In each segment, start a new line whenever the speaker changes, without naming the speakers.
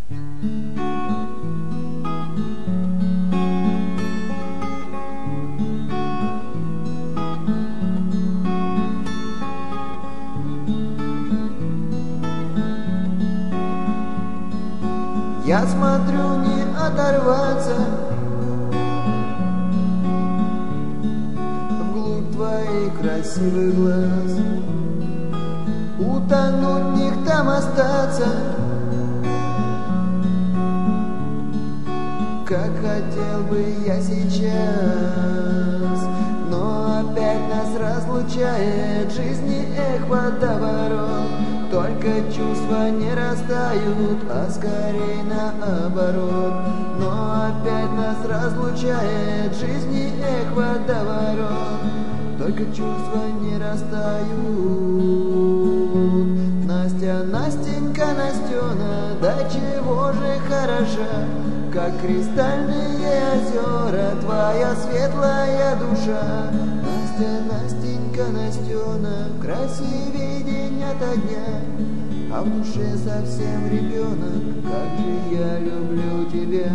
Я смотрю, не оторваться вглубь твоих красивых глаз, утонуть в них, там остаться, как хотел бы я сейчас. Но опять нас разлучает жизни эх водоворот. Только чувства не растают, а скорее наоборот. Но опять нас разлучает жизни эх водоворот. Только чувства не растают. Настя, Настенька, Настена, да чего же хороша, как кристальные озера твоя светлая душа. Настя, Настенька, Настена, красивее день ото дня, а в душе совсем ребенок, как же я люблю тебя.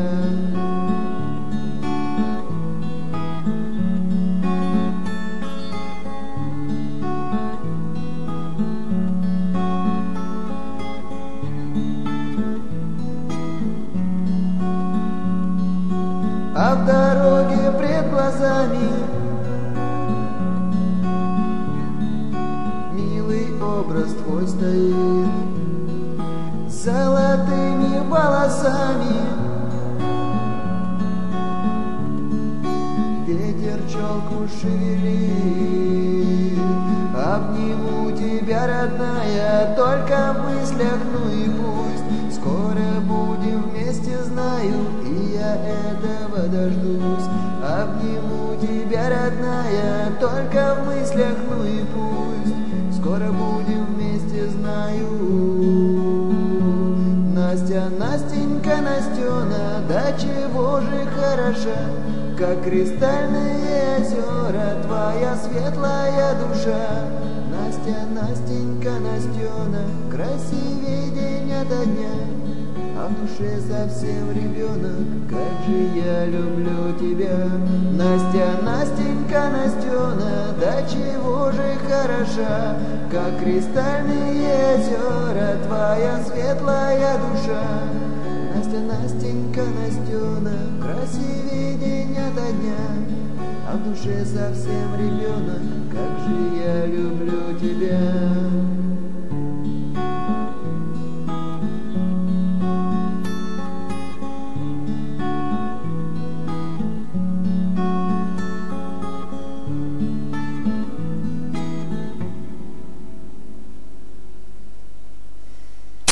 А в дороге пред глазами милый образ твой стоит, с золотыми волосами. Ветер челку шевелит. Обниму тебя, родная, только в мыслях, ну и пусть. Скоро будем вместе, знаю, и я этого дождусь. Обниму тебя, родная, только в мыслях, ну и пусть. Скоро будем вместе, знаю. Настя, Настенька, Настена, да чего же хороша, как кристальные озера твоя светлая душа. Настя, Настенька, Настена, красивее день ото дня, а в душе совсем ребенок, как же я люблю тебя. Настя, Настенька, Настена, да чего же хороша, как кристальные озера твоя светлая душа. Настя, Настенька, Настена, красивее день ото дня, а в душе совсем ребенок, как же я люблю тебя.